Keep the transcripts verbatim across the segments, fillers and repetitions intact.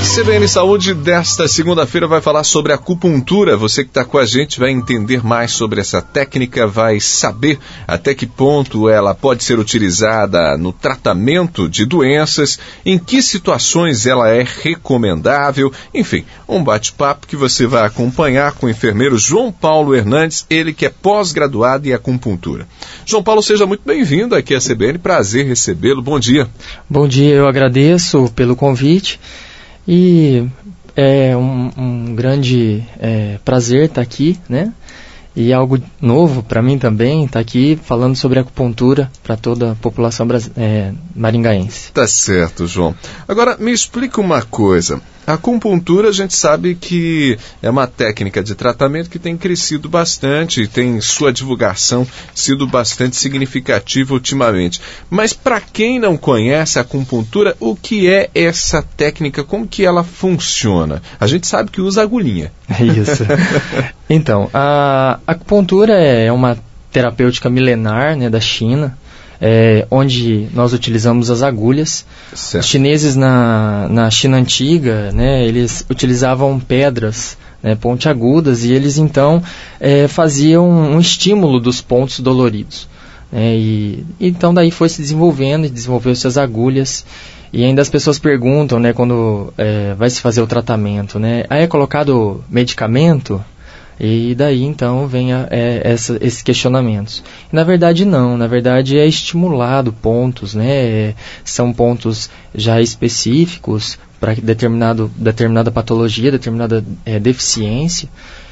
C B N Saúde desta segunda-feira vai falar sobre acupuntura. Você que está com a gente vai entender mais sobre essa técnica, vai saber até que ponto ela pode ser utilizada no tratamento de doenças, em que situações ela é recomendável, enfim, um bate-papo que você vai acompanhar com o enfermeiro João Paulo Hernandes, ele que é pós-graduado em acupuntura. João Paulo, seja muito bem-vindo aqui à C B N, prazer recebê-lo, bom dia. Bom dia, eu agradeço pelo convite. E é um, um grande é, prazer estar aqui, né? E algo novo para mim também, estar aqui falando sobre acupuntura para toda a população é, maringaense. Tá certo, João. Agora, me explica uma coisa. A acupuntura, a gente sabe que é uma técnica de tratamento que tem crescido bastante, tem sua divulgação sido bastante significativa ultimamente. Mas para quem não conhece a acupuntura, o que é essa técnica? Como que ela funciona? A gente sabe que usa agulhinha. Isso. Então, a acupuntura é uma terapêutica milenar, né, da China. É, onde nós utilizamos as agulhas. Certo. Os chineses na, na China antiga, né, eles utilizavam pedras, né, pontiagudas, e eles então é, faziam um estímulo dos pontos doloridos. Né, e então daí foi se desenvolvendo e desenvolveu-se as agulhas. E ainda as pessoas perguntam, né, quando é, vai se fazer o tratamento, né, aí é colocado medicamento? E daí, então, vem a, é, essa, esses questionamentos. E, na verdade, não. Na verdade, é estimulado pontos, né? É, são pontos já específicos para determinado, determinada patologia, determinada é, deficiência.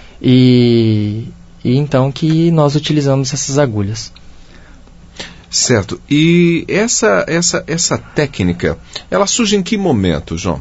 E, e, então, que nós utilizamos essas agulhas. Certo. E essa, essa, essa técnica, ela surge em que momento, João?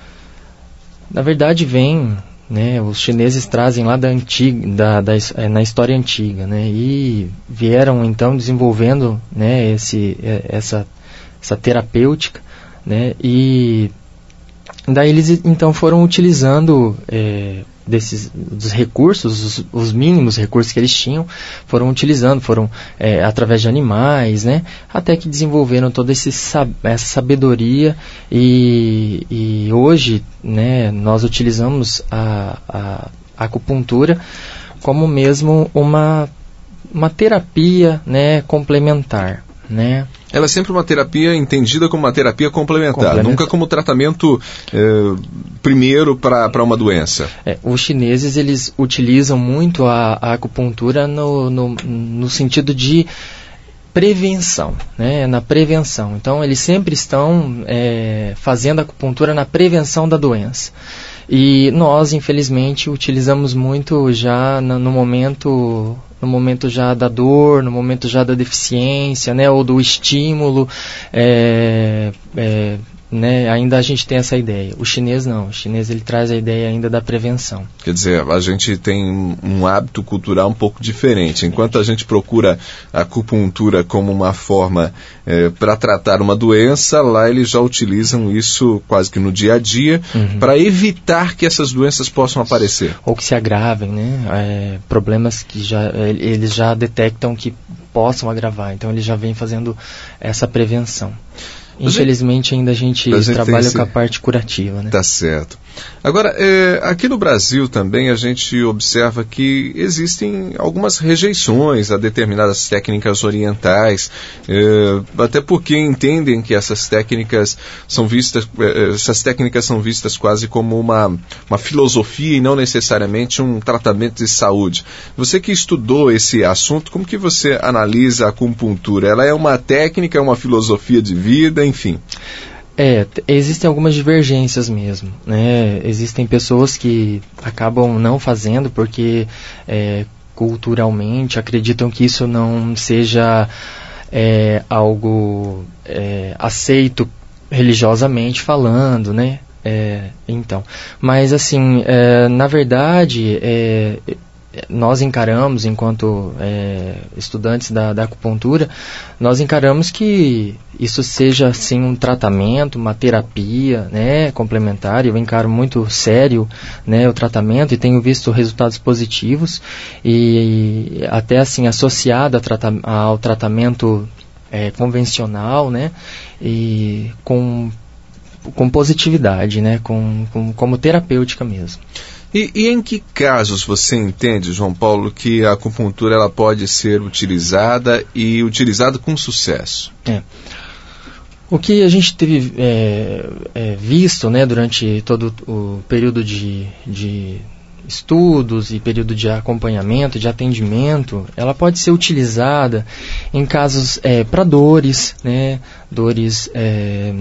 Na verdade, vem... Né, os chineses trazem lá da antiga, da, da, é, na história antiga, né, e vieram então desenvolvendo, né, esse, essa, essa terapêutica, né, e daí eles então foram utilizando é, desses, dos recursos, os, os mínimos recursos que eles tinham, foram utilizando, foram é, através de animais, né, até que desenvolveram toda esse, essa sabedoria e, e hoje, né, nós utilizamos a, a, a acupuntura como mesmo uma, uma terapia, né, complementar, né. Ela é sempre uma terapia entendida como uma terapia complementar, complementar. Nunca como tratamento eh, primeiro para uma doença. É, os chineses, eles utilizam muito a, a acupuntura no, no, no sentido de prevenção, né? Na prevenção. Então, eles sempre estão é, fazendo acupuntura na prevenção da doença. E nós, infelizmente, utilizamos muito já no, no momento... no momento já da dor, no momento já da deficiência, né, ou do estímulo, é, é, né, ainda a gente tem essa ideia. O chinês não, o chinês ele traz a ideia ainda da prevenção. Quer dizer, a gente tem um hábito cultural um pouco diferente. Enquanto a gente procura a acupuntura como uma forma é, para tratar uma doença, lá eles já utilizam isso quase que no dia a dia, uhum, para evitar que essas doenças possam aparecer. Ou que se agravem, né? É, problemas que já, eles já detectam que possam agravar. Então eles já vêm fazendo essa prevenção. Infelizmente ainda a gente, a gente trabalha esse... com a parte curativa, né? Tá certo. Agora, é, aqui no Brasil também a gente observa que existem algumas rejeições a determinadas técnicas orientais, é, até porque entendem que essas técnicas são vistas, é, essas técnicas são vistas quase como uma, uma filosofia e não necessariamente um tratamento de saúde. Você que estudou esse assunto, como que você analisa a acupuntura? Ela é uma técnica, é uma filosofia de vida, enfim? É, existem algumas divergências mesmo, né? Existem pessoas que acabam não fazendo porque é, culturalmente acreditam que isso não seja é, algo é, aceito religiosamente falando, né? É, então, mas assim, é, na verdade, é, nós encaramos, enquanto é, estudantes da, da acupuntura, nós encaramos que isso seja assim um tratamento, uma terapia, né, complementar. Eu encaro muito sério, né, o tratamento e tenho visto resultados positivos e, e até assim associado a trata, ao tratamento é, convencional, né, e com com positividade, né? Com, com, como terapêutica mesmo. E, e em que casos você entende, João Paulo, que a acupuntura ela pode ser utilizada e utilizada com sucesso? É. O que a gente teve é, é, visto, né, durante todo o período de, de estudos e período de acompanhamento, de atendimento, ela pode ser utilizada em casos é, para dores, né, dores... É,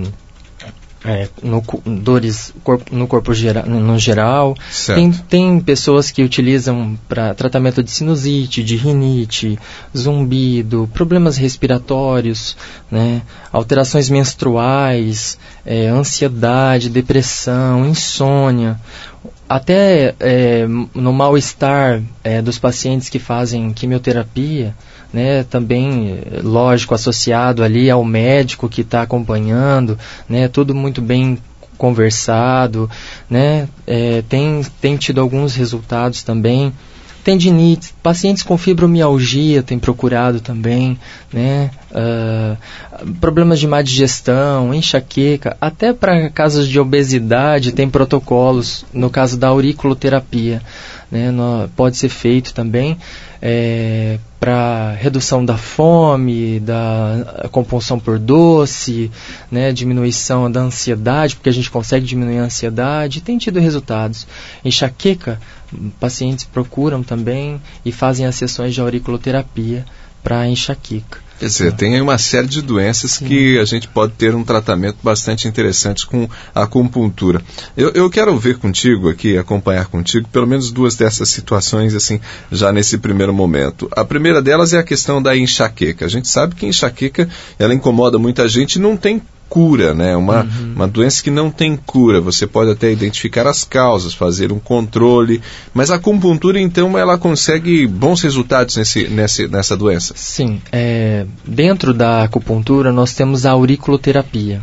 É, no, dores corpo, no corpo gera, no geral. Tem, tem pessoas que utilizam para tratamento de sinusite, de rinite, zumbido, problemas respiratórios, né, alterações menstruais, é, ansiedade, depressão, insônia. Até é, no mal-estar é, dos pacientes que fazem quimioterapia, né, também, lógico, associado ali ao médico que está acompanhando, né, tudo muito bem conversado, né, é, tem, tem tido alguns resultados também. Tendinite, pacientes com fibromialgia têm procurado também, né, uh, problemas de má digestão, enxaqueca, até para casos de obesidade tem protocolos, no caso da auriculoterapia, né, no, pode ser feito também é, para redução da fome, da compulsão por doce, né, diminuição da ansiedade, porque a gente consegue diminuir a ansiedade, tem tido resultados. Enxaqueca, pacientes procuram também e fazem as sessões de auriculoterapia para enxaqueca. Quer dizer, tem aí uma série de doenças Sim. que a gente pode ter um tratamento bastante interessante com a acupuntura. Eu, eu quero ver contigo aqui, acompanhar contigo, pelo menos duas dessas situações, assim, já nesse primeiro momento. A primeira delas é a questão da enxaqueca. A gente sabe que a enxaqueca, ela incomoda muita gente e não tem cura, né? Uma, uhum. uma doença que não tem cura. Você pode até identificar as causas, fazer um controle, mas a acupuntura, então, ela consegue bons resultados nesse, nesse, nessa doença? Sim. É, dentro da acupuntura, nós temos a auriculoterapia,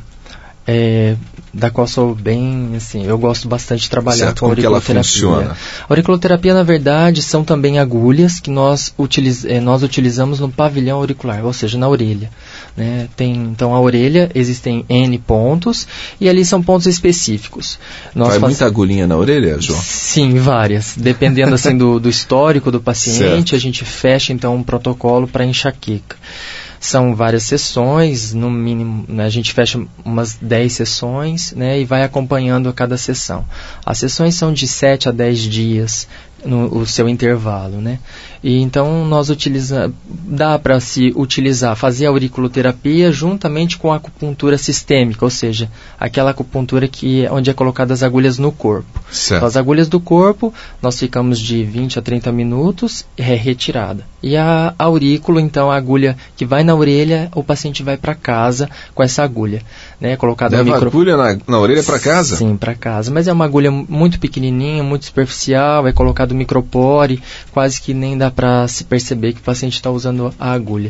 é, da qual sou bem, assim, eu gosto bastante de trabalhar certo, com a auriculoterapia. Como que ela funciona? A auriculoterapia, na verdade, são também agulhas que nós, utiliz, é, nós utilizamos no pavilhão auricular, ou seja, na orelha. Né? Tem, então, a orelha, existem N pontos, e ali são pontos específicos. Nós Vai faz... muita agulhinha na orelha, João? Sim, várias. Dependendo assim, do, do histórico do paciente, certo. A gente fecha, então, um protocolo para enxaqueca. São várias sessões, no mínimo, né, a gente fecha umas dez sessões, né, e vai acompanhando a cada sessão. As sessões são de sete a dez dias, no o seu intervalo, né? E então nós utilizamos, dá para se utilizar, fazer a auriculoterapia juntamente com a acupuntura sistêmica, ou seja, aquela acupuntura que é onde é colocadas as agulhas no corpo. Então, as agulhas do corpo, nós ficamos de vinte a trinta minutos, é retirada. E a aurículo, então, a agulha que vai na orelha, o paciente vai para casa com essa agulha, né? Colocada Leva no micro... a agulha na, na orelha para casa? Sim, para casa. Mas é uma agulha muito pequenininha, muito superficial, é colocado micropore, quase que nem dá para se perceber que o paciente está usando a agulha.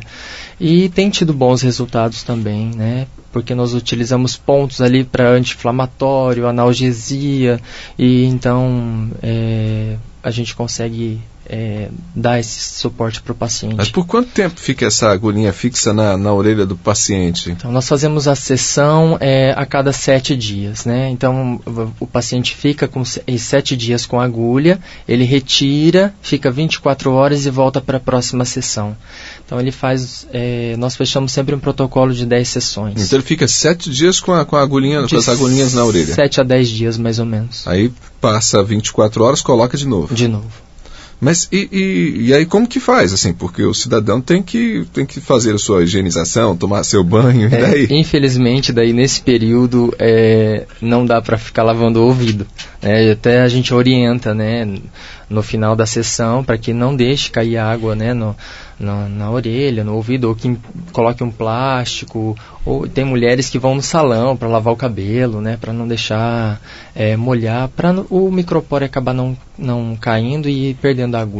E tem tido bons resultados também, né? Porque nós utilizamos pontos ali para anti-inflamatório, analgesia, e então é, a gente consegue é, dar esse suporte para o paciente. Mas por quanto tempo fica essa agulhinha fixa na, na orelha do paciente? Então, nós fazemos a sessão é, a cada sete dias, né? Então, o, o paciente fica com sete dias com a agulha, ele retira, fica vinte e quatro horas e volta para a próxima sessão. Então, ele faz, é, nós fechamos sempre um protocolo de dez sessões. Então, ele fica sete dias com a, com a agulhinha, de com as agulhinhas na orelha? sete a dez dias, mais ou menos. Aí, passa vinte e quatro horas, coloca de novo? De novo. Mas e, e, e aí como que faz, assim? Porque o cidadão tem que, tem que fazer a sua higienização, tomar seu banho, é, e daí? Infelizmente, daí nesse período é, não dá para ficar lavando o ouvido. É, até a gente orienta, né, no final da sessão, para que não deixe cair água, né, no, na, na orelha, no ouvido, ou que coloque um plástico, ou tem mulheres que vão no salão para lavar o cabelo, né, para não deixar é, molhar, para o micropore acabar não, não caindo e perdendo a agulha.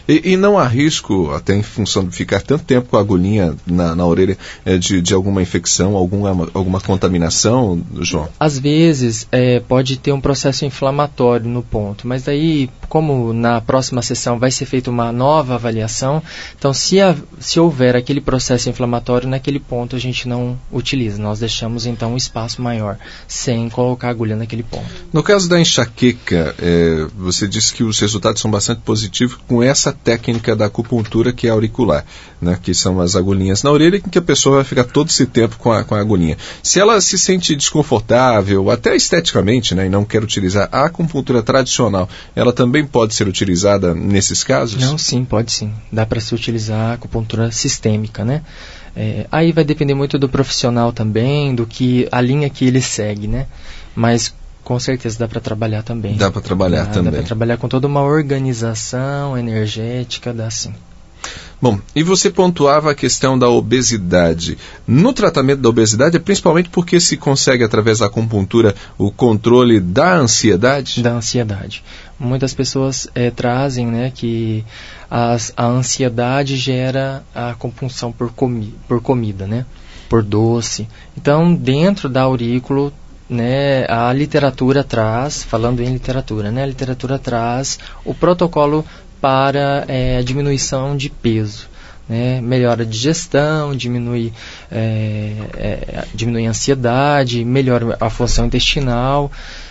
E, e não há risco, até em função de ficar tanto tempo com a agulhinha na, na orelha, é, de, de alguma infecção, alguma, alguma contaminação, João? Às vezes é, pode ter um processo inflamatório no ponto, mas daí, como na próxima sessão vai ser feita uma nova avaliação, então se, a, se houver aquele processo inflamatório naquele ponto, a gente não utiliza. Nós deixamos então um espaço maior, sem colocar a agulha naquele ponto. No caso da enxaqueca, é, você disse que os resultados são bastante positivos com essa técnica da acupuntura que é auricular, né, que são as agulhinhas na orelha, em que a pessoa vai ficar todo esse tempo com a, com a agulhinha. Se ela se sente desconfortável, até esteticamente, né, e não quer utilizar a acupuntura tradicional, ela também pode ser utilizada nesses casos? Não, sim, pode sim. Dá para se utilizar a acupuntura sistêmica, né? É, aí vai depender muito do profissional também, do que a linha que ele segue, né? Mas com certeza dá para trabalhar também. Dá para trabalhar dá, também. Dá para trabalhar com toda uma organização energética, dá sim. Bom, e você pontuava a questão da obesidade. No tratamento da obesidade, é principalmente porque se consegue, através da acupuntura, o controle da ansiedade? Da ansiedade. Muitas pessoas é, trazem, né, que as, a ansiedade gera a compulsão por, comi, por comida, né, por doce. Então, dentro da aurícula, né, a literatura traz, falando em literatura, né, a literatura traz o protocolo para é, a diminuição de peso, né? Melhora a digestão, diminui, é, é, diminui a ansiedade, melhora a função intestinal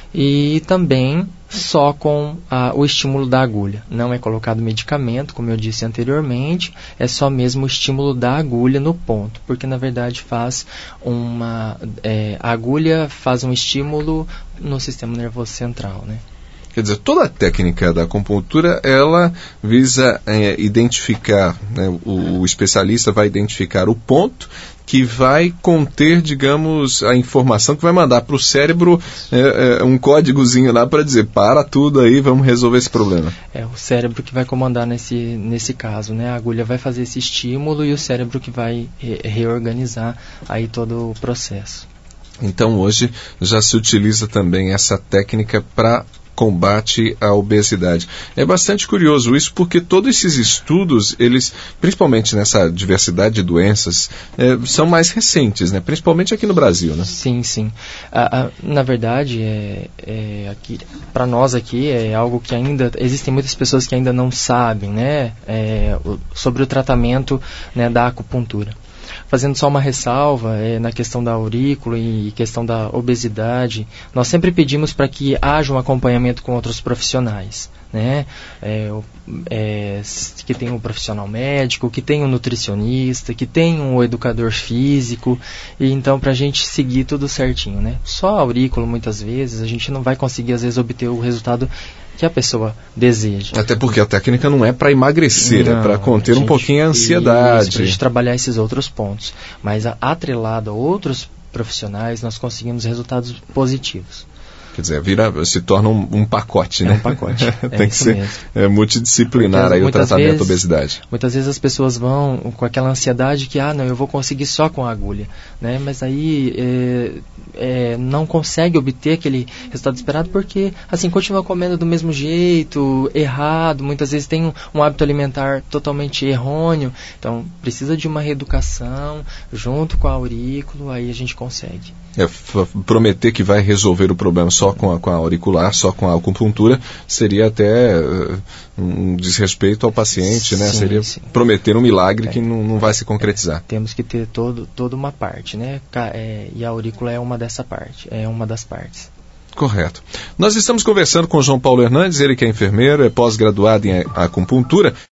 e também só com a, o estímulo da agulha. Não é colocado medicamento, como eu disse anteriormente, é só mesmo o estímulo da agulha no ponto, porque na verdade faz uma, é, a agulha faz um estímulo no sistema nervoso central, né? Quer dizer, toda a técnica da acupuntura, ela visa é, identificar, né, o, o especialista vai identificar o ponto que vai conter, digamos, a informação que vai mandar para o cérebro é, é, um códigozinho lá para dizer, para tudo aí, vamos resolver esse problema. É o cérebro que vai comandar nesse, nesse caso, né? A agulha vai fazer esse estímulo e o cérebro que vai re- reorganizar aí todo o processo. Então, hoje já se utiliza também essa técnica para combate à obesidade. É bastante curioso isso, porque todos esses estudos, eles, principalmente nessa diversidade de doenças, é, são mais recentes, né? Principalmente aqui no Brasil, né? Sim, sim. Ah, ah, na verdade, é, é, aqui, para nós aqui, é algo que ainda, existem muitas pessoas que ainda não sabem, né? É, o, sobre o tratamento, né, da acupuntura. Fazendo só uma ressalva é, na questão da aurícula e questão da obesidade, nós sempre pedimos para que haja um acompanhamento com outros profissionais, né? É, é, que tenha um profissional médico, que tenha um nutricionista, que tenha um educador físico, e então para a gente seguir tudo certinho, né? Só a aurícula, muitas vezes, a gente não vai conseguir, às vezes, obter o resultado que a pessoa deseja. Até porque a técnica não é para emagrecer, não, é para conter gente, um pouquinho a ansiedade. Para a gente trabalhar esses outros pontos. Mas a, atrelado a outros profissionais, nós conseguimos resultados positivos. Quer dizer, vira, se torna um, um pacote, né? É um pacote. Tem é que ser é, multidisciplinar muitas, aí o tratamento vezes, da obesidade. Muitas vezes as pessoas vão com aquela ansiedade que, ah, não, eu vou conseguir só com a agulha, né? Mas aí é, é, não consegue obter aquele resultado esperado porque, assim, continua comendo do mesmo jeito, errado, muitas vezes tem um, um hábito alimentar totalmente errôneo, então precisa de uma reeducação junto com a aurícula, aí a gente consegue. É, f- prometer que vai resolver o problema só com a, com a auricular, só com a acupuntura, seria até uh, um desrespeito ao paciente, né? Sim, seria sim. prometer um milagre é, que não, não vai se concretizar. É, temos que ter todo, toda uma parte, né? É, e a aurícula é uma dessa parte, é uma das partes. Correto. Nós estamos conversando com o João Paulo Hernandes, ele que é enfermeiro, é pós-graduado em acupuntura.